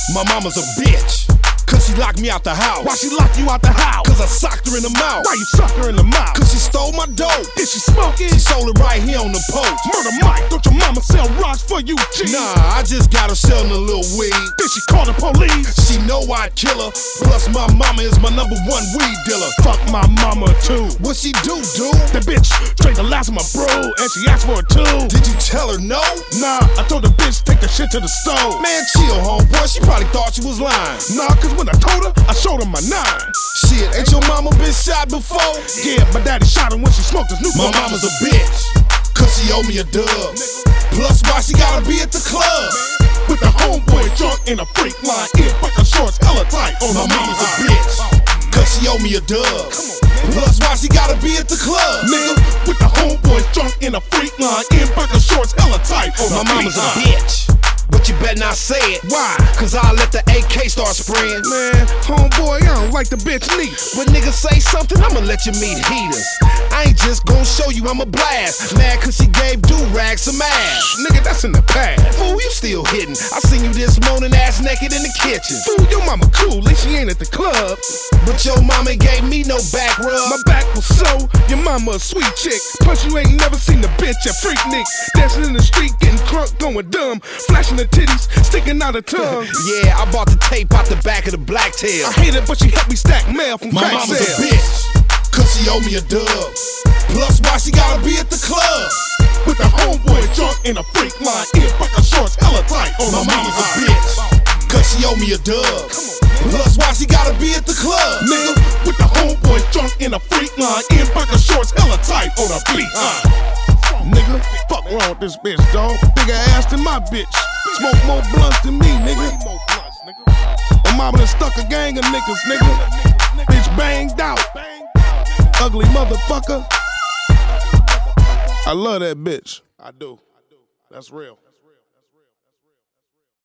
My mama's a bitch, cause she locked me out the house. Why she locked you out the house? Cause I socked her in the mouth. Why you suck her in the mouth? Cause she stole my dope. Is she smoking? She sold it right here on the post. Murder Mike, don't your mama sell rocks for you, G? Nah, I just got her selling a little weed. Then she called the police. She know I'd kill her. Plus my mama is my #1 weed dealer. Fuck my mama too. What she do, dude? That bitch drank the last of my brew, and she asked for it too. Did you tell her no? Nah, I told the bitch take the shit to the stove. Man, chill, homeboy. She probably thought you was lying. Nah, cause when I told her, I showed her my 9. Shit, ain't your mama been shot before? Yeah, my daddy shot her when she smoked his new My mama's a bitch, cause she owe me a dub. Plus, why she gotta be at the club? With the homeboy drunk in a freak line, in fucking shorts, hella tight on My my mama's a bitch, cause she owe me a dub. Plus, why she gotta be at the club? Nigga, with the homeboy drunk in a freak line, in fucking shorts, hella tight on My my mama's a bitch, but you better not say it. Why? Cause I'll let the AK start spraying. Man, homeboy, I don't like the bitch neat. When niggas say something, I'ma let you meet heaters. I ain't just gon' show you I'm a blast. Mad cause she gave do-rag some ass. Nigga, that's in the past. Fool, you still hitting. I seen you this morning ass naked in the kitchen. Fool, your mama cool, at least she ain't at the club. But your mama ain't gave me no back rub. My back was so, your mama a sweet chick. Plus you ain't never seen the bitch at Freaknik. Dancing in the street, getting crunk, going dumb. Flashing the titties, sticking out her tongue. Yeah, I bought the tape out the back of the black tail. I hate it, but she helped me stack mail from My crack mama's sales. a bitch, cause she owe me a dub. Plus, why she gotta be at the club? With the homeboy drunk in a freak line, in fucking shorts, hella tight on My my mama's a bitch, cause she owe me a dub. Plus, why she gotta be at the club? Nigga, with the homeboy drunk in a freak line, in fucking shorts, hella tight on a beat. Nigga, fuck wrong with this bitch, dog. Bigger ass than my bitch. Smoke more blunts than me, nigga. My mama done stuck a gang of niggas, nigga. Bitch banged out. Ugly motherfucker. I love that bitch. I do. That's real.